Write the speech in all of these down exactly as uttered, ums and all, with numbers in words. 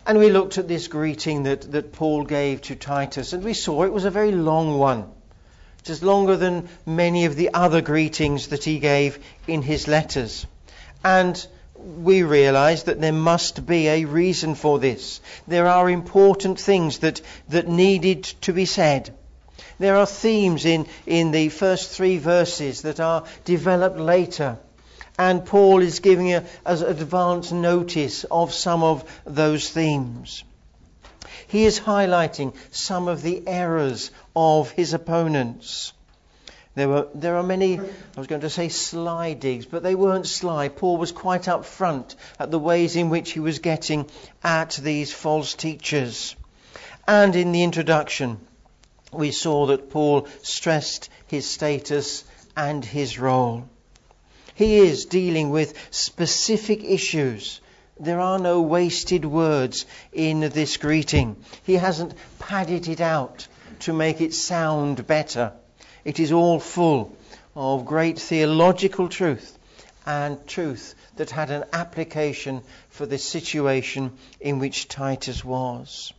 And we looked at this greeting that, that Paul gave to Titus, and we saw it was a very long one. It is longer than many of the other greetings that he gave in his letters. And we realize that there must be a reason for this. There are important things that, that needed to be said. There are themes in, in the first three verses that are developed later. And Paul is giving a, as advance notice of some of those themes. He is highlighting some of the errors of his opponents. There were there are many, I was going to say sly digs, but they weren't sly. Paul was quite upfront at the ways in which he was getting at these false teachers. And in the introduction, we saw that Paul stressed his status and his role. He is dealing with specific issues. There are no wasted words in this greeting. He hasn't padded it out to make it sound better. It is all full of great theological truth and truth that had an application for the situation in which Titus was.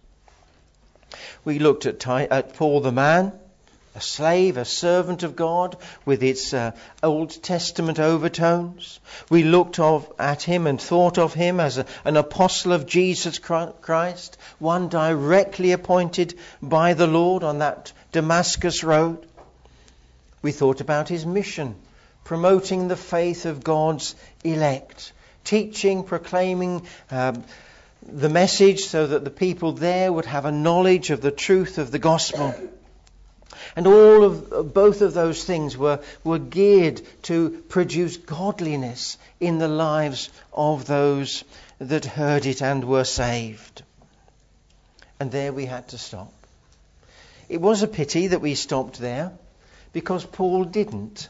We looked at, Ti- at Paul the man, a slave, a servant of God, with its uh, Old Testament overtones. We looked of, at him and thought of him as a, an apostle of Jesus Christ, one directly appointed by the Lord on that Damascus road. We thought about his mission, promoting the faith of God's elect, teaching, proclaiming um, the message so that the people there would have a knowledge of the truth of the gospel. And all of both of those things were, were geared to produce godliness in the lives of those that heard it and were saved. And there we had to stop. It was a pity that we stopped there, because Paul didn't.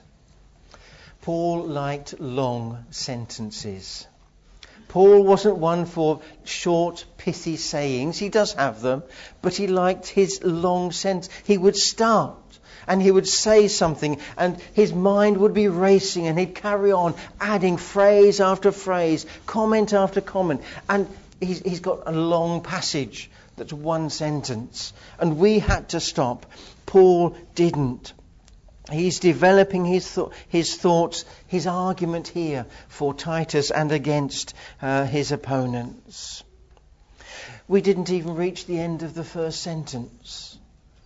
Paul liked long sentences. Paul wasn't one for short, pithy sayings. He does have them, but he liked his long sentence. He would start and he would say something and his mind would be racing and he'd carry on adding phrase after phrase, comment after comment. And he's, he's got a long passage that's one sentence. And we had to stop. Paul didn't. He's developing his th- his thoughts, his argument here for Titus and against uh, his opponents. We didn't even reach the end of the first sentence.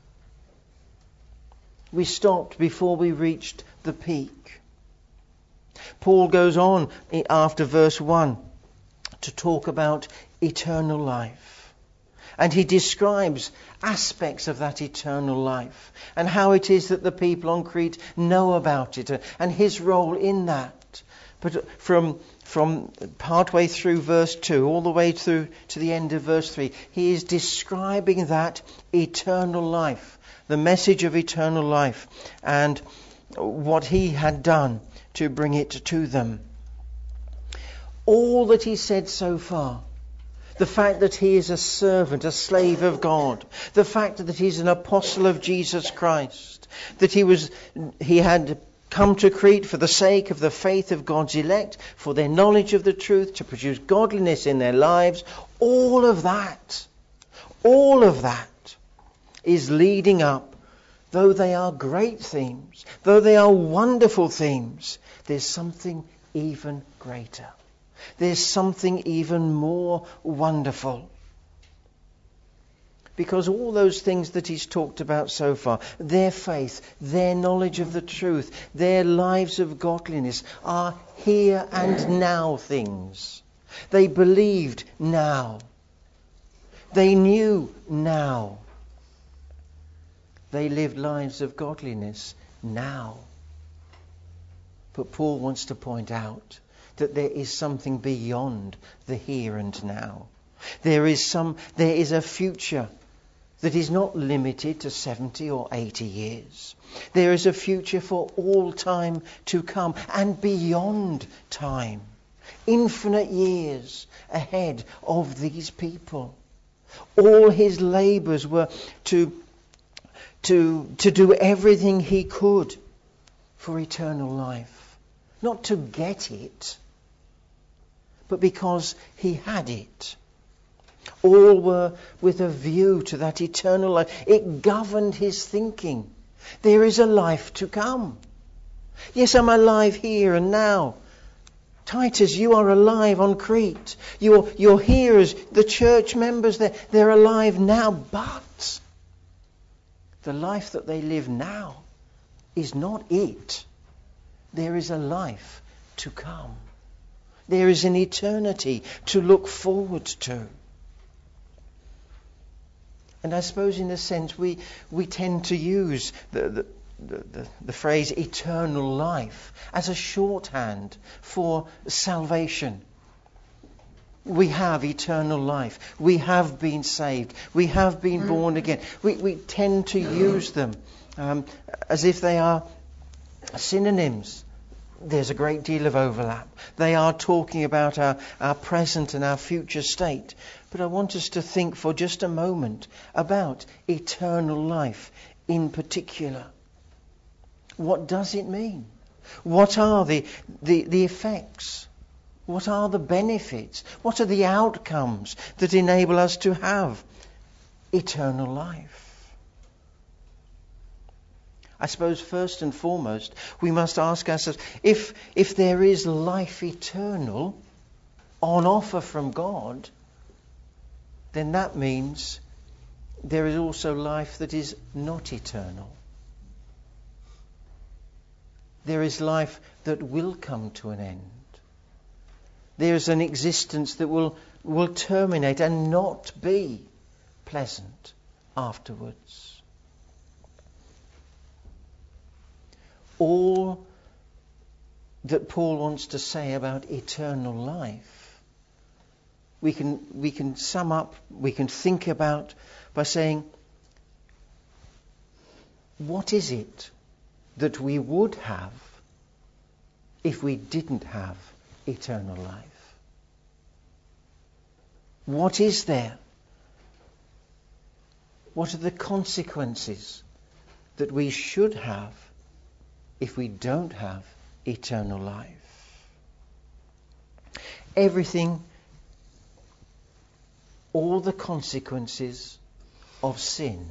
We stopped before we reached the peak. Paul goes on after verse one to talk about eternal life. And he describes aspects of that eternal life and how it is that the people on Crete know about it and his role in that. But from from partway through verse two all the way through to the end of verse three, he is describing that eternal life, the message of eternal life and what he had done to bring it to them. All that he said so far, the fact that he is a servant, a slave of God. The fact that he's an apostle of Jesus Christ. That he was, he had come to Crete for the sake of the faith of God's elect, for their knowledge of the truth, to produce godliness in their lives. All of that, all of that is leading up, though they are great themes, though they are wonderful themes, there's something even greater. There's something even more wonderful. Because all those things that he's talked about so far, their faith, their knowledge of the truth, their lives of godliness, are here and now things. They believed now. They knew now. They lived lives of godliness now. But Paul wants to point out that there is something beyond the here and now. There is some, there is a future that is not limited to seventy or eighty years. There is a future for all time to come and beyond time. Infinite years ahead of these people. All his labours were to, to, to do everything he could for eternal life. Not to get it, but because he had it. All were with a view to that eternal life. It governed his thinking. There is a life to come. Yes, I'm alive here and now. Titus, you are alive on Crete. You're, you're here as the church members. They're, they're alive now. But the life that they live now is not it. There is a life to come. There is an eternity to look forward to. And I suppose in a sense we, we tend to use the, the, the, the, the phrase eternal life as a shorthand for salvation. We have eternal life. We have been saved. We have been born again. We, we tend to use them um, as if they are synonyms. There's a great deal of overlap. They are talking about our, our present and our future state. But I want us to think for just a moment about eternal life in particular. What does it mean? What are the, the, the effects? What are the benefits? What are the outcomes that enable us to have eternal life? I suppose first and foremost we must ask ourselves, if, if there is life eternal on offer from God, then that means there is also life that is not eternal. There is life that will come to an end. There is an existence that will, will terminate and not be pleasant afterwards. All that Paul wants to say about eternal life, we can we can sum up, we can think about by saying, what is it that we would have if we didn't have eternal life? What is there? What are the consequences that we should have if we don't have eternal life? Everything, all the consequences of sin,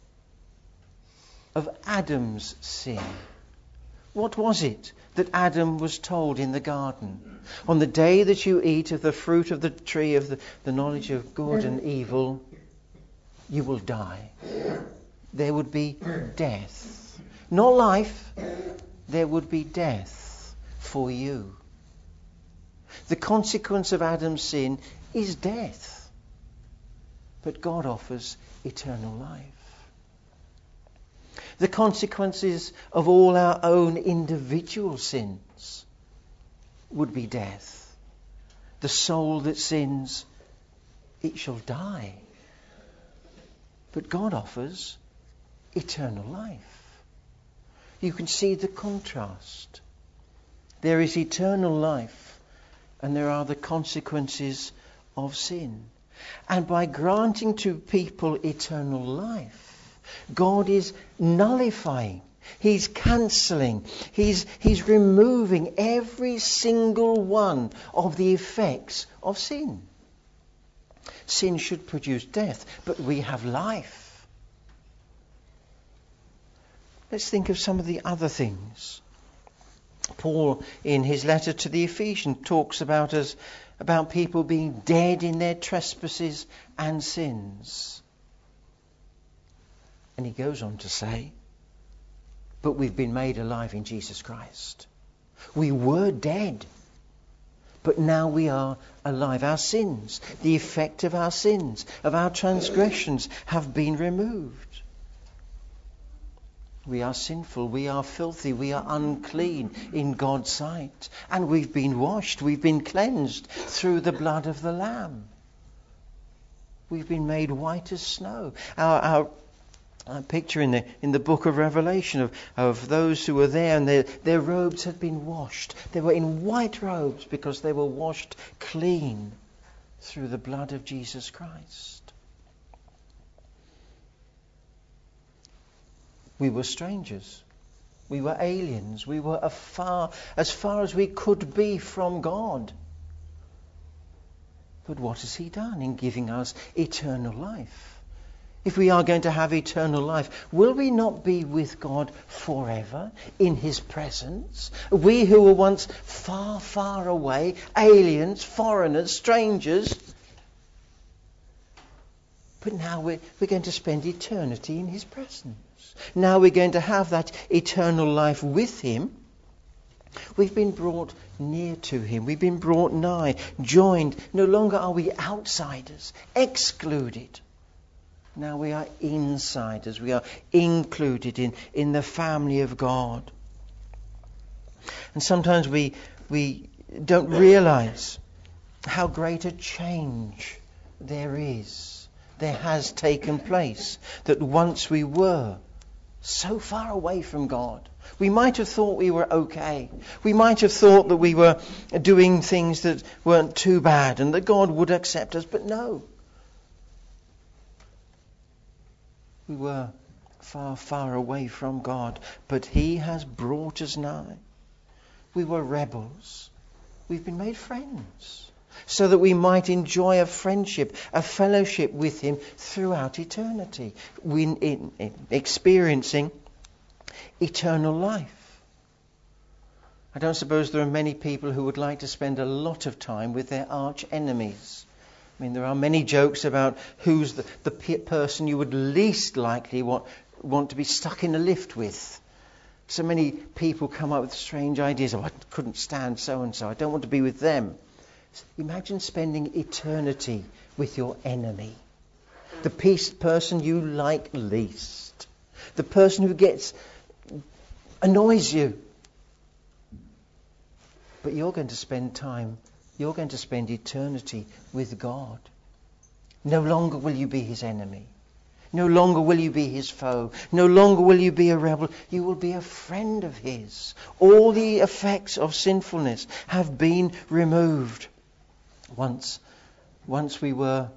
of Adam's sin. What was it that Adam was told in the garden? On the day that you eat of the fruit of the tree of the, the knowledge of good and evil, you will die. There would be death. Not life, there would be death for you. The consequence of Adam's sin is death. But God offers eternal life. The consequences of all our own individual sins would be death. The soul that sins, it shall die. But God offers eternal life. You can see the contrast. There is eternal life, and there are the consequences of sin. And by granting to people eternal life, God is nullifying, He's cancelling, He's, He's removing every single one of the effects of sin. Sin should produce death, but we have life. Let's think of some of the other things. Paul, in his letter to the Ephesians, talks about us, about people being dead in their trespasses and sins. And he goes on to say, but we've been made alive in Jesus Christ. We were dead, but now we are alive. Our sins, the effect of our sins, of our transgressions, have been removed. We are sinful, we are filthy, we are unclean in God's sight. And we've been washed, we've been cleansed through the blood of the Lamb. We've been made white as snow. Our, our, our picture in the in the book of Revelation of, of those who were there, and their, their robes had been washed. They were in white robes because they were washed clean through the blood of Jesus Christ. We were strangers. We were aliens. We were afar, as far as we could be from God. But what has he done in giving us eternal life? If we are going to have eternal life, will we not be with God forever in his presence? We who were once far, far away, aliens, foreigners, strangers, but now we're, we're going to spend eternity in his presence. Now we're going to have that eternal life with him. We've been brought near to him. We've been brought nigh, joined. No longer are we outsiders, excluded. Now we are insiders. We are included in, in the family of God. And sometimes we, we don't realize how great a change there is, there has taken place. That once we were so far away from God. We might have thought we were okay. We might have thought that we were doing things that weren't too bad and that God would accept us. But no. We were far, far away from God. But he has brought us nigh. We were rebels. We've been made friends. So that we might enjoy a friendship, a fellowship with him throughout eternity. We in, in experiencing eternal life. I don't suppose there are many people who would like to spend a lot of time with their arch enemies. I mean, there are many jokes about who's the, the pe- person you would least likely want, want to be stuck in a lift with. So many people come up with strange ideas. Oh, I couldn't stand so-and-so. I don't want to be with them. Imagine spending eternity with your enemy. The peace person you like least. The person who gets annoys you. But you're going to spend time, you're going to spend eternity with God. No longer will you be his enemy. No longer will you be his foe. No longer will you be a rebel. You will be a friend of his. All the effects of sinfulness have been removed. Once, once we were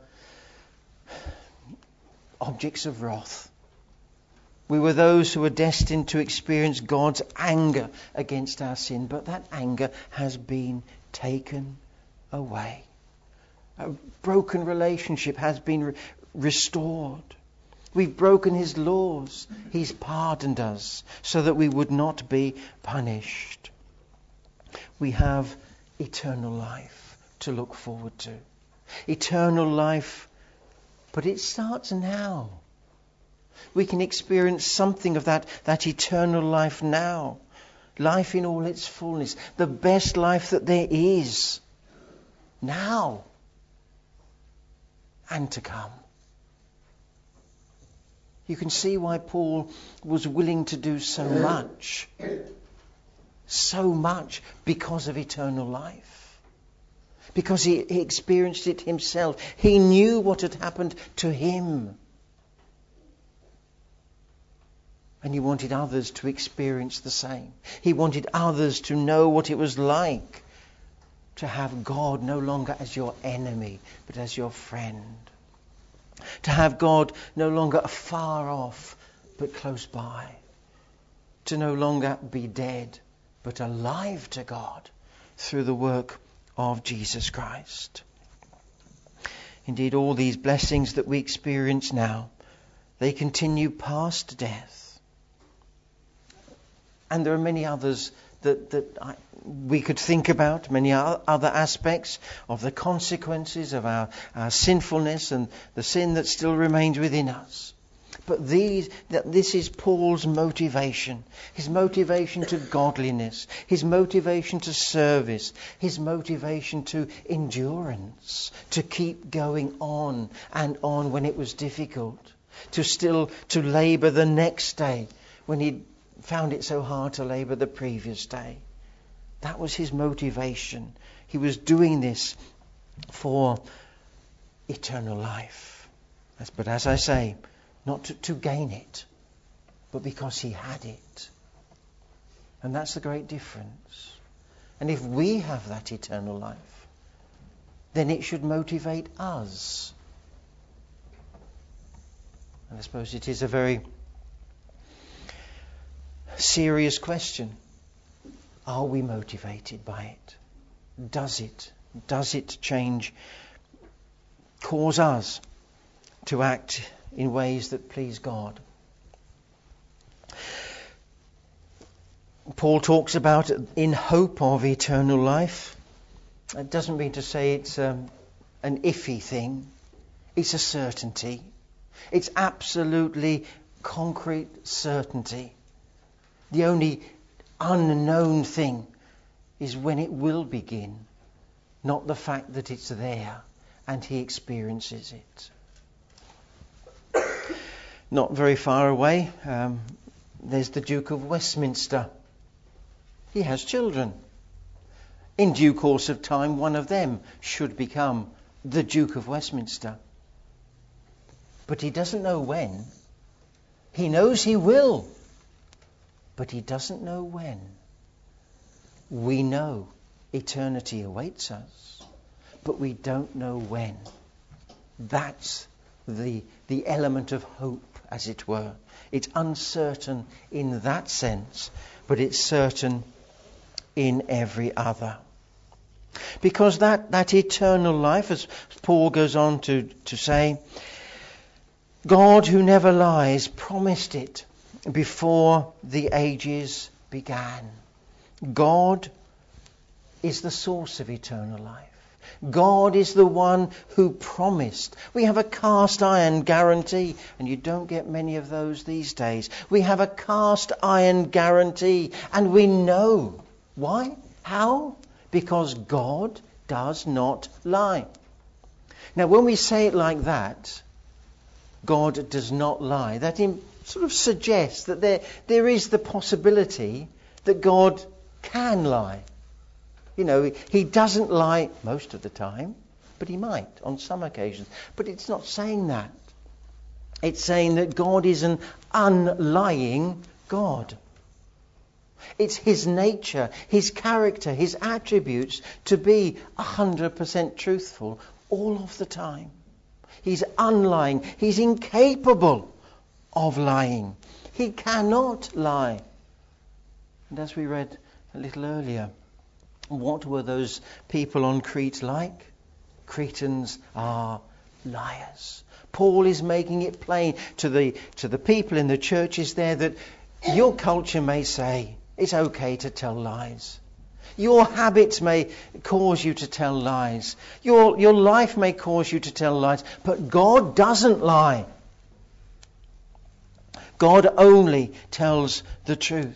objects of wrath. We were those who were destined to experience God's anger against our sin, but that anger has been taken away. A broken relationship has been re- restored. We've broken his laws. He's pardoned us so that we would not be punished. We have eternal life to look forward to. Eternal life, but it starts now. We can experience something of that, that eternal life now. Life in all its fullness. The best life that there is. Now. And to come. You can see why Paul was willing to do so much. So much because of eternal life. Because he, he experienced it himself. He knew what had happened to him. And he wanted others to experience the same. He wanted others to know what it was like to have God no longer as your enemy, but as your friend. To have God no longer afar off, but close by. To no longer be dead, but alive to God through the work of Jesus Christ. Indeed, all these blessings that we experience now, they continue past death. And there are many others that, that I, we could think about, many other aspects of the consequences of our, our sinfulness and the sin that still remains within us. But these, that this is Paul's motivation. His motivation to godliness. His motivation to service. His motivation to endurance. To keep going on and on when it was difficult. To still, to labour the next day when he found it so hard to labour the previous day. That was his motivation. He was doing this for eternal life. But as I say, not to, to gain it, but because he had it. And that's the great difference. And if we have that eternal life, then it should motivate us. And I suppose it is a very serious question. Are we motivated by it? Does it? Does it change cause us to act in ways that please God. Paul talks about in hope of eternal life. It doesn't mean to say it's um, an iffy thing. It's a certainty. It's absolutely concrete certainty. The only unknown thing is when it will begin, not the fact that it's there and he experiences it. Not very far away, um, there's the Duke of Westminster. He has children. In due course of time, one of them should become the Duke of Westminster. But he doesn't know when. He knows he will, but he doesn't know when. We know eternity awaits us, but we don't know when. That's the, the element of hope, as it were. It's uncertain in that sense, but it's certain in every other. Because that, that eternal life, as Paul goes on to, to say, God who never lies promised it before the ages began. God is the source of eternal life. God is the one who promised. We have a cast iron guarantee, and you don't get many of those these days. We have a cast iron guarantee, and we know. Why? How? Because God does not lie. Now, when we say it like that, God does not lie, that in, sort of suggests that there, there is the possibility that God can lie. You know, he doesn't lie most of the time, but he might on some occasions. But it's not saying that. It's saying that God is an unlying God. It's his nature, his character, his attributes to be one hundred percent truthful all of the time. He's unlying. He's incapable of lying. He cannot lie. And as we read a little earlier, what were those people on Crete like? Cretans are liars. Paul is making it plain to the to the people in the churches there that your culture may say it's okay to tell lies. Your habits may cause you to tell lies. Your, your life may cause you to tell lies. But God doesn't lie. God only tells the truth.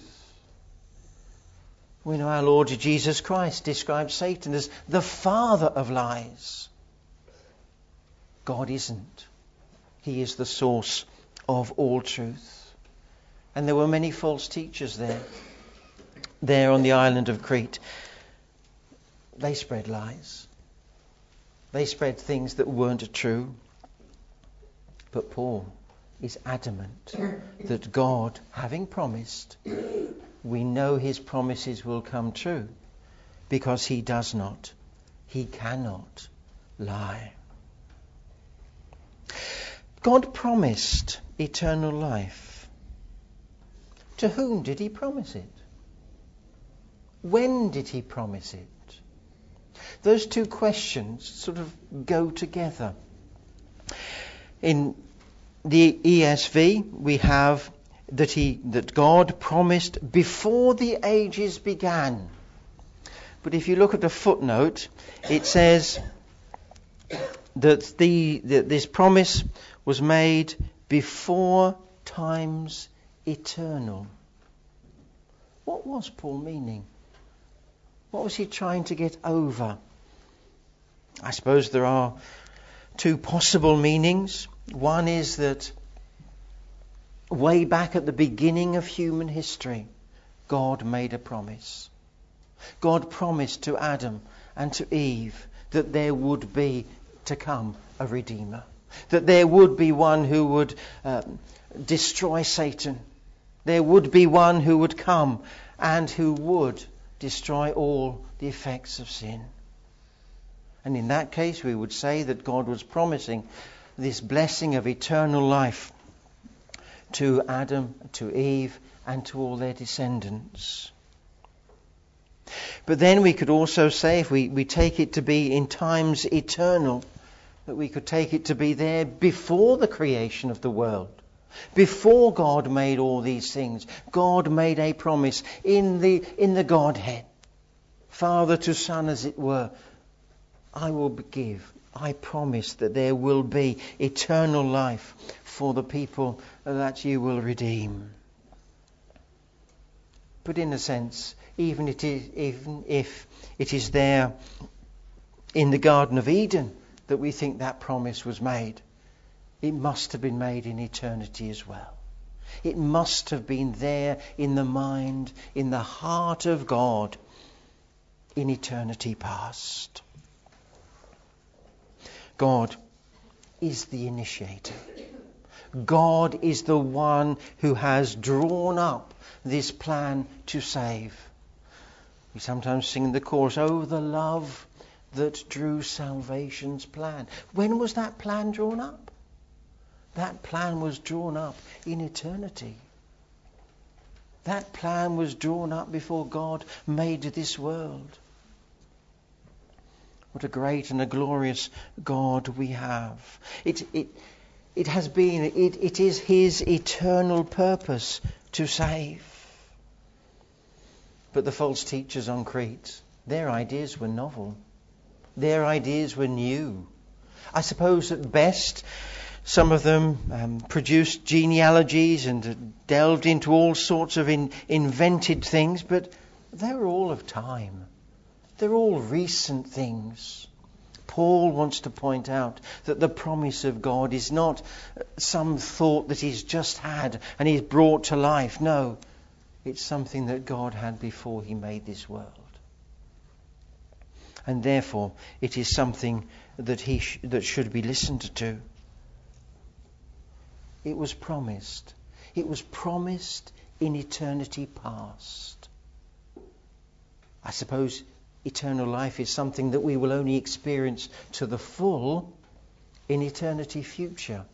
We know our Lord Jesus Christ describes Satan as the father of lies. God isn't. He is the source of all truth. And there were many false teachers there. There on the island of Crete. They spread lies. They spread things that weren't true. But Paul is adamant that God, having promised, we know his promises will come true because he does not, he cannot lie. God promised eternal life. To whom did he promise it? When did he promise it? Those two questions sort of go together. In the E S V, we have that he that God promised before the ages began. But if you look at the footnote, it says that the that this promise was made before times eternal. What was Paul meaning? What was he trying to get over? I suppose there are two possible meanings. One is that way back at the beginning of human history, God made a promise. God promised to Adam and to Eve that there would be to come a Redeemer. That there would be one who would um, destroy Satan. There would be one who would come and who would destroy all the effects of sin. And in that case, we would say that God was promising this blessing of eternal life to Adam, to Eve, and to all their descendants. But then we could also say, if we, we take it to be in times eternal, that we could take it to be there before the creation of the world. Before God made all these things, God made a promise in the in the Godhead, Father to Son as it were. I will give, I promise that there will be eternal life for the people that you will redeem. But in a sense, even, it is, even if it is there in the Garden of Eden that we think that promise was made, it must have been made in eternity as well. It must have been there in the mind, in the heart of God, in eternity past. God is the initiator. God is the one who has drawn up this plan to save. We sometimes sing in the chorus, "Oh, the love that drew salvation's plan." When was that plan drawn up? That plan was drawn up in eternity. That plan was drawn up before God made this world. What a great and a glorious God we have. It, it, it has been, it, it is his eternal purpose to save. But the false teachers on Crete, their ideas were novel. Their ideas were new. I suppose at best, some of them um, produced genealogies and delved into all sorts of in, invented things, but they're all of time. They're all recent things. Paul wants to point out that the promise of God is not some thought that he's just had and he's brought to life. No, it's something that God had before he made this world. And therefore, it is something that he sh- that should be listened to. It was promised. It was promised in eternity past. I suppose eternal life is something that we will only experience to the full in eternity future.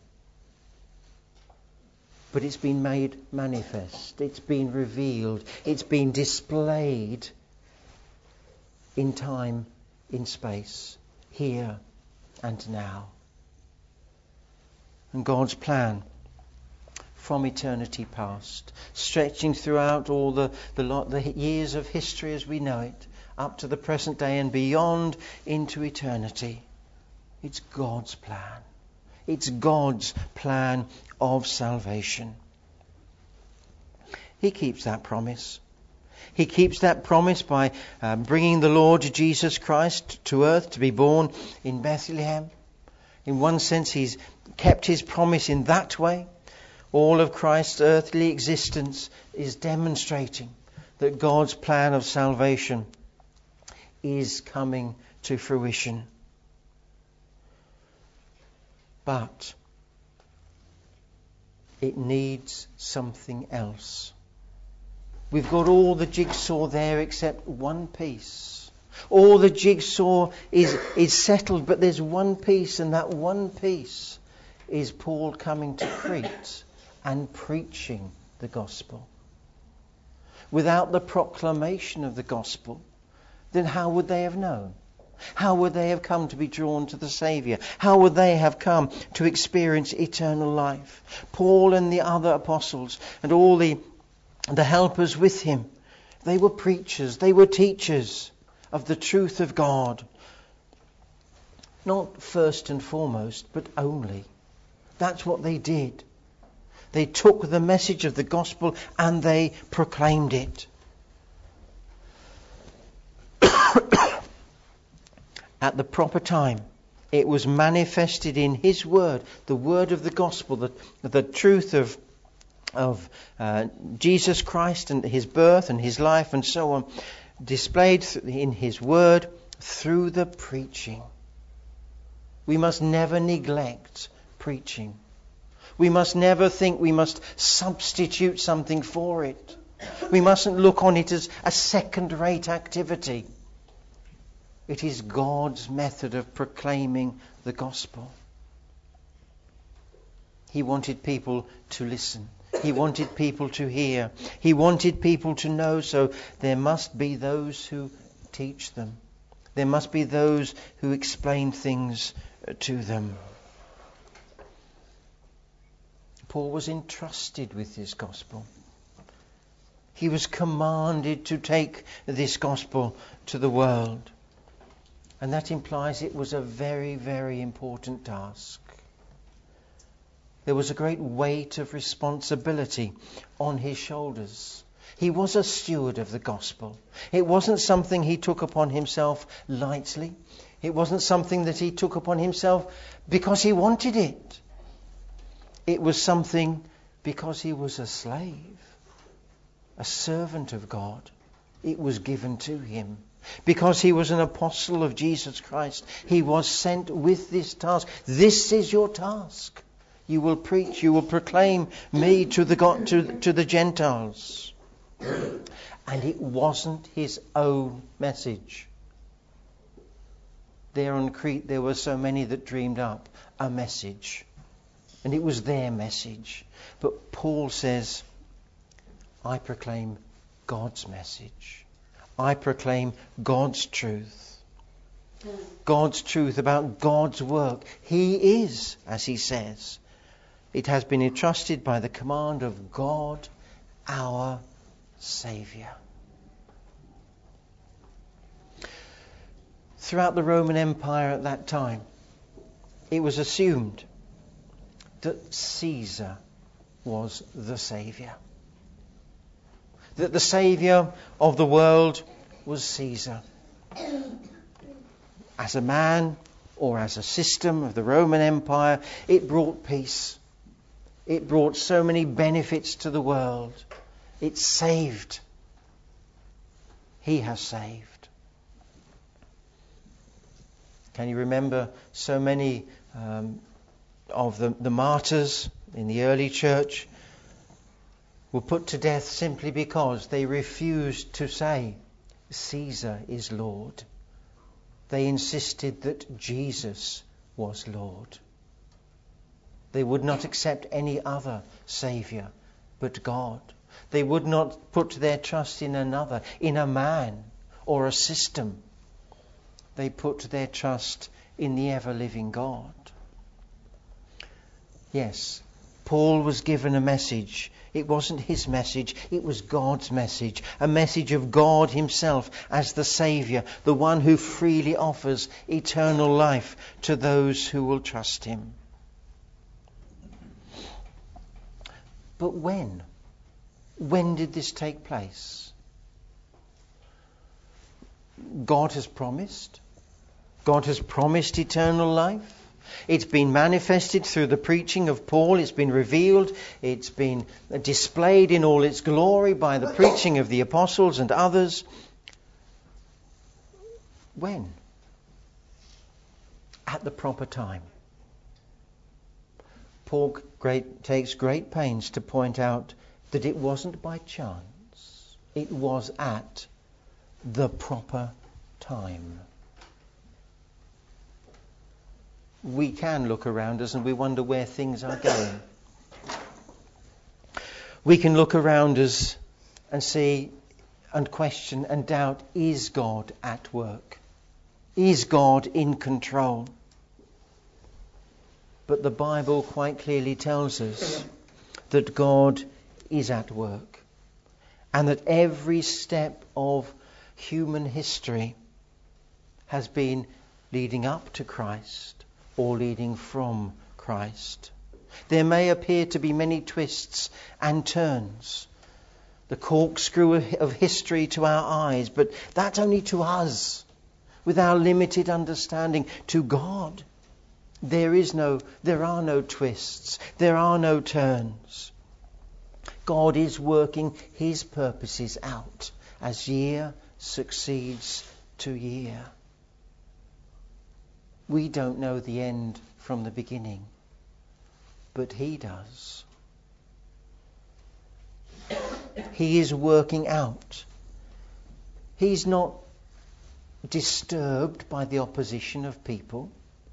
But it's been made manifest. It's been revealed. It's been displayed in time, in space, here and now. And God's plan from eternity past, stretching throughout all the, the, lot, the years of history as we know it, up to the present day and beyond into eternity. It's God's plan. It's God's plan of salvation. He keeps that promise. He keeps that promise by uh, bringing the Lord Jesus Christ to earth to be born in Bethlehem. In one sense, he's kept his promise in that way. All of Christ's earthly existence is demonstrating that God's plan of salvation is coming to fruition. But it needs something else. We've got all the jigsaw there except one piece. All the jigsaw is, is settled, but there's one piece, and that one piece is Paul coming to Crete and preaching the gospel. Without the proclamation of the gospel, then how would they have known? How would they have come to be drawn to the Saviour? How would they have come to experience eternal life? Paul and the other apostles and all the, the helpers with him, they were preachers, they were teachers of the truth of God. Not first and foremost, but only. That's what they did. They took the message of the gospel and they proclaimed it. At the proper time, it was manifested in his word, the word of the gospel, the, the truth of, of uh, Jesus Christ and his birth and his life and so on, displayed in his word through the preaching. We must never neglect preaching. We must never think we must substitute something for it. We mustn't look on it as a second-rate activity. It is God's method of proclaiming the gospel. He wanted people to listen. He wanted people to hear. He wanted people to know, so there must be those who teach them. There must be those who explain things to them. Paul was entrusted with this gospel. He was commanded to take this gospel to the world. And that implies it was a very, very important task. There was a great weight of responsibility on his shoulders. He was a steward of the gospel. It wasn't something he took upon himself lightly. It wasn't something that he took upon himself because he wanted it. It was something because he was a slave, a servant of God. It was given to him. Because he was an apostle of Jesus Christ, he was sent with this task. This is your task. You will preach, you will proclaim me to the God, to, to the Gentiles. And it wasn't his own message. There on Crete there were so many that dreamed up a message. And it was their message. But Paul says, I proclaim God's message. I proclaim God's truth. God's truth about God's work. He is, as he says. It has been entrusted by the command of God, our Saviour. Throughout the Roman Empire at that time, it was assumed that Caesar was the Saviour. That the Saviour of the world was Caesar. As a man or as a system of the Roman Empire, it brought peace. It brought so many benefits to the world. It saved. He has saved. Can you remember so many um, of the, the martyrs in the early church were put to death simply because they refused to say, Caesar is Lord. They insisted that Jesus was Lord. They would not accept any other Saviour but God. They would not put their trust in another, in a man or a system. They put their trust in the ever-living God. Yes, Paul was given a message. It wasn't his message, it was God's message. A message of God himself as the Saviour, the one who freely offers eternal life to those who will trust him. But when? When did this take place? God has promised. God has promised eternal life. It's been manifested through the preaching of Paul. It's been revealed. It's been displayed in all its glory by the preaching of the apostles and others. When? At the proper time. Paul great, takes great pains to point out that it wasn't by chance. It was at the proper time. We can look around us and we wonder where things are going. We can look around us and see and question and doubt, is God at work? Is God in control? But the Bible quite clearly tells us that God is at work and that every step of human history has been leading up to Christ or leading from Christ. There may appear to be many twists and turns, the corkscrew of history to our eyes, but that's only to us, with our limited understanding. To God, there is no, there are no twists, there are no turns. God is working his purposes out as year succeeds to year. We don't know the end from the beginning, but he does. He is working out. He's not disturbed by the opposition of people.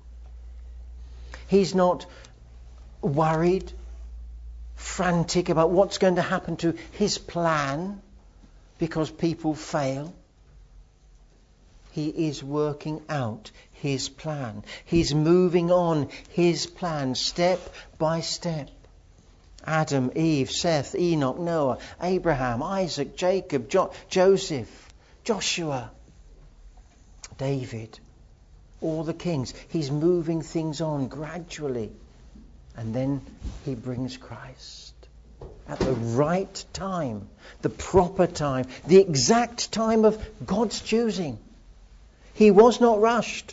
He's not worried, frantic about what's going to happen to his plan because people fail. He is working out his plan. He's moving on his plan step by step. Adam, Eve, Seth, Enoch, Noah, Abraham, Isaac, Jacob, jo- Joseph, Joshua, David, all the kings. He's moving things on gradually. And then he brings Christ at the right time, the proper time, the exact time of God's choosing. He was not rushed.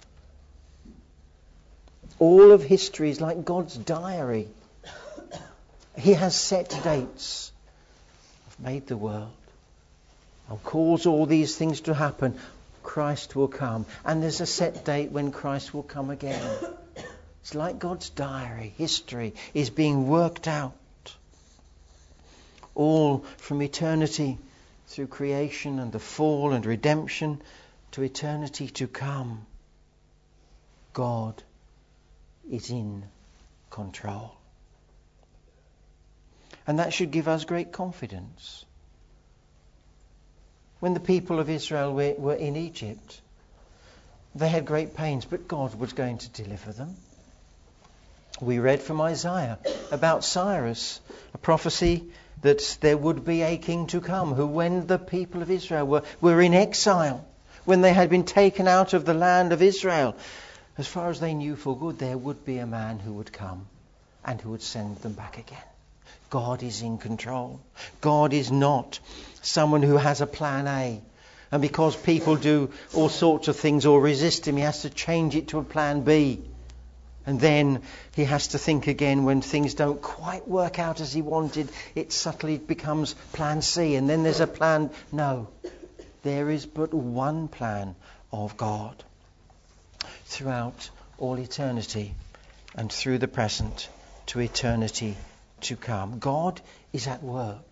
All of history is like God's diary. He has set dates. I've made the world. I'll cause all these things to happen. Christ will come. And there's a set date when Christ will come again. It's like God's diary. History is being worked out. All from eternity through creation and the fall and redemption to eternity to come. God is in control. And that should give us great confidence. When the people of Israel were, were in Egypt, they had great pains, but God was going to deliver them. We read from Isaiah about Cyrus, a prophecy that there would be a king to come, who when the people of Israel were, were in exile, when they had been taken out of the land of Israel, as far as they knew for good, there would be a man who would come and who would send them back again. God is in control. God is not someone who has a plan A. And because people do all sorts of things or resist him, he has to change it to a plan B. And then he has to think again when things don't quite work out as he wanted. It subtly becomes plan C. And then there's a plan. No, there is but one plan of God throughout all eternity and through the present to eternity to come. God is at work.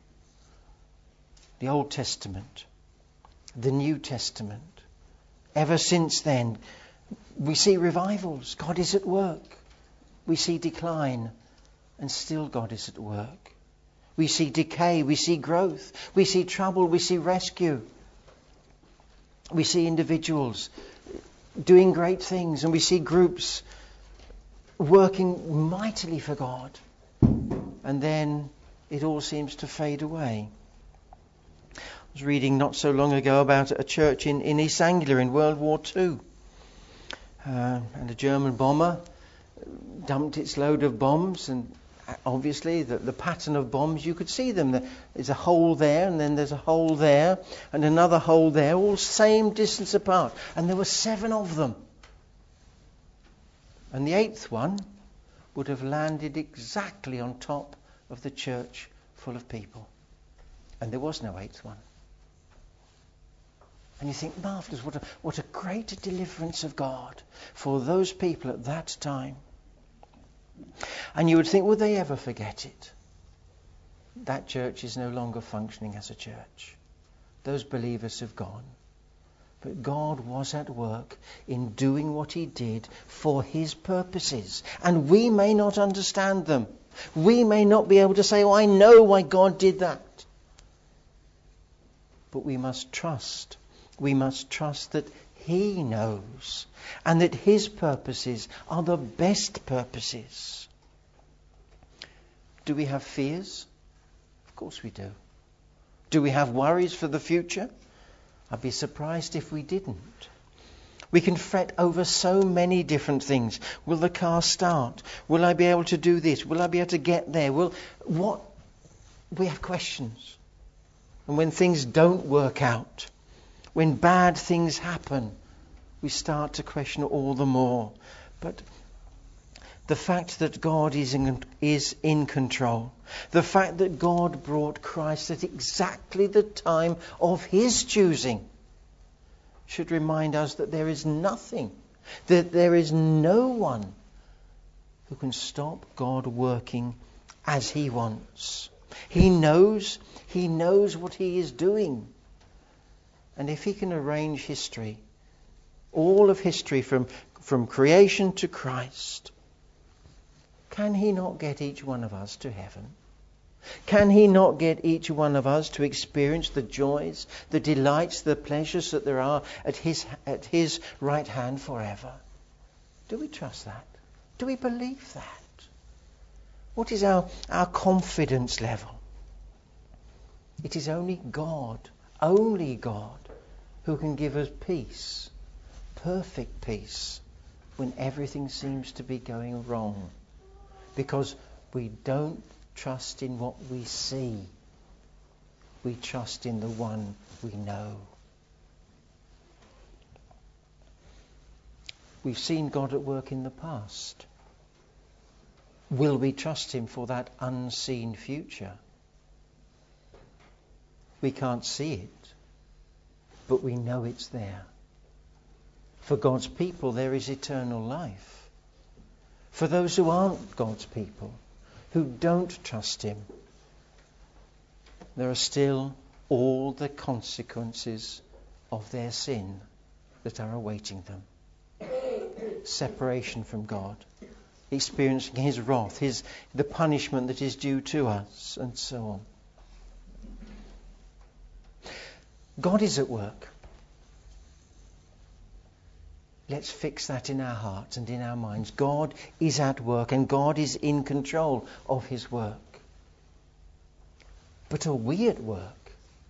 The Old Testament, the New Testament, ever since then, we see revivals. God is at work. We see decline, and still God is at work. We see decay, we see growth, we see trouble, we see rescue. We see individuals doing great things, and we see groups working mightily for God. And then it all seems to fade away. I was reading not so long ago about a church in, in East Anglia in World War Two. Uh, and a German bomber dumped its load of bombs, and obviously the, the pattern of bombs, you could see them. There's a hole there, and then there's a hole there, and another hole there, all same distance apart. And there were seven of them. And the eighth one would have landed exactly on top of the church full of people. And there was no eighth one. And you think, marvellous, what a, what a great deliverance of God for those people at that time. And you would think, would they ever forget it? That church is no longer functioning as a church. Those believers have gone. But God was at work in doing what he did for his purposes. And we may not understand them. We may not be able to say, oh, I know why God did that. But we must trust. We must trust that he knows and that his purposes are the best purposes. Do we have fears? Of course we do. Do we have worries for the future? I'd be surprised if we didn't. We can fret over so many different things. Will the car start? Will I be able to do this? Will I be able to get there? Will what? We have questions. And when things don't work out, when bad things happen, we start to question all the more. But the fact that God is in, is in control, the fact that God brought Christ at exactly the time of his choosing, should remind us that there is nothing, that there is no one who can stop God working as he wants. He knows, he knows what he is doing. And if he can arrange history, all of history from, from creation to Christ, can he not get each one of us to heaven? Can he not get each one of us to experience the joys, the delights, the pleasures that there are at his, at his right hand forever? Do we trust that? Do we believe that? What is our, our confidence level? It is only God, only God, who can give us peace, perfect peace, when everything seems to be going wrong. Because we don't trust in what we see. We trust in the one we know. We've seen God at work in the past. Will we trust him for that unseen future? We can't see it, but we know it's there. For God's people, there is eternal life. For those who aren't God's people, who don't trust him, there are still all the consequences of their sin that are awaiting them. Separation from God, experiencing his wrath, his the punishment that is due to us, and so on. God is at work. Let's fix that in our hearts and in our minds. God is at work, and God is in control of his work. But are we at work?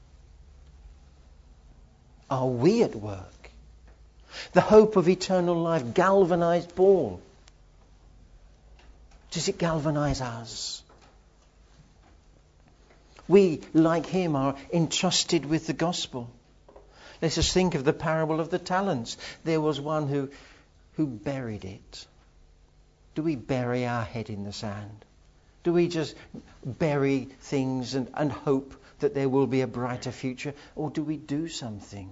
Are we at work? The hope of eternal life galvanized Paul. Does it galvanize us? We, like him, are entrusted with the gospel. Let us think of the parable of the talents. There was one who, who buried it. Do we bury our head in the sand? Do we just bury things and, and hope that there will be a brighter future? Or do we do something?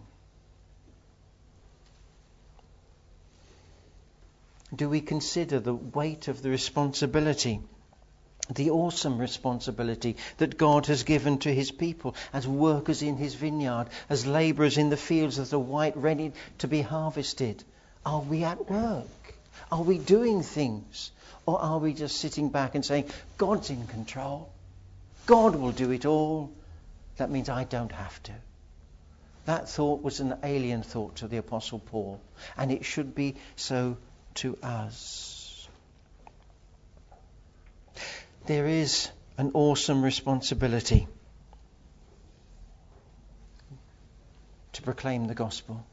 Do we consider the weight of the responsibility, the awesome responsibility that God has given to his people as workers in his vineyard, as labourers in the fields that are white, ready to be harvested? Are we at work? Are we doing things? Or are we just sitting back and saying, God's in control. God will do it all. That means I don't have to. That thought was an alien thought to the Apostle Paul, and it should be so to us. There is an awesome responsibility to proclaim the gospel.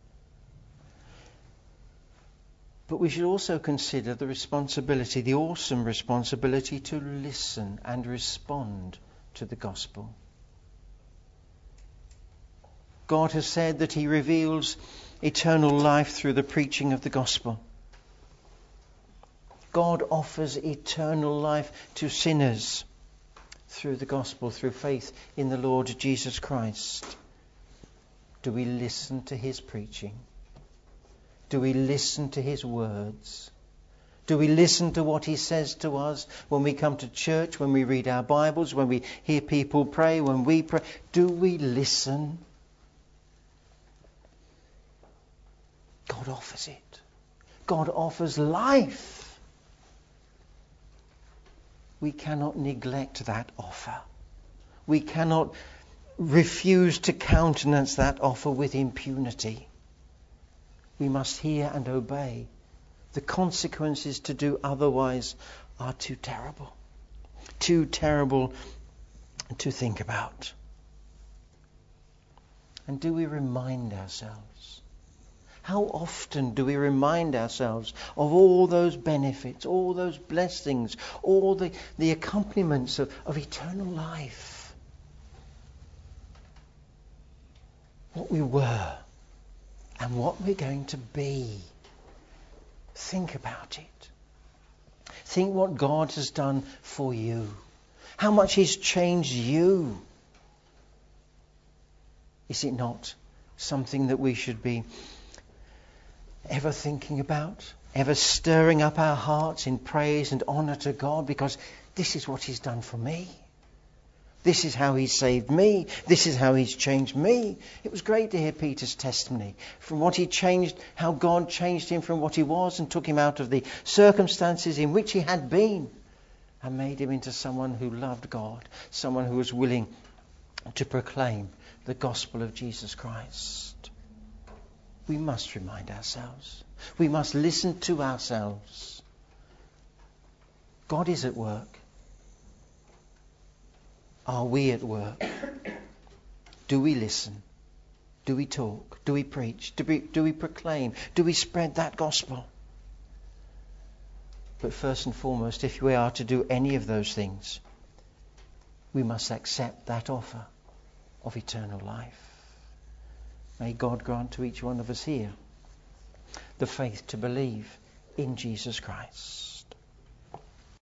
But we should also consider the responsibility, the awesome responsibility to listen and respond to the gospel. God has said that he reveals eternal life through the preaching of the gospel. God offers eternal life to sinners through the gospel, through faith in the Lord Jesus Christ. Do we listen to his preaching? Do we listen to his words? Do we listen to what he says to us when we come to church, when we read our Bibles, when we hear people pray, when we pray? Do we listen? God offers it. God offers life. We cannot neglect that offer. We cannot refuse to countenance that offer with impunity. We must hear and obey. The consequences to do otherwise are too terrible. Too terrible to think about. And do we remind ourselves? How often do we remind ourselves of all those benefits, all those blessings, all the, the accompaniments of, of eternal life? What we were and what we're going to be. Think about it. Think what God has done for you. How much he's changed you. Is it not something that we should be ever thinking about, ever stirring up our hearts in praise and honour to God, because this is what he's done for me. This is how he's saved me. This is how he's changed me. It was great to hear Peter's testimony from what he changed, how God changed him from what he was and took him out of the circumstances in which he had been and made him into someone who loved God, someone who was willing to proclaim the gospel of Jesus Christ. We must remind ourselves. We must listen to ourselves. God is at work. Are we at work? Do we listen? Do we talk? Do we preach? Do we, do we proclaim? Do we spread that gospel? But first and foremost, if we are to do any of those things, we must accept that offer of eternal life. May God grant to each one of us here the faith to believe in Jesus Christ.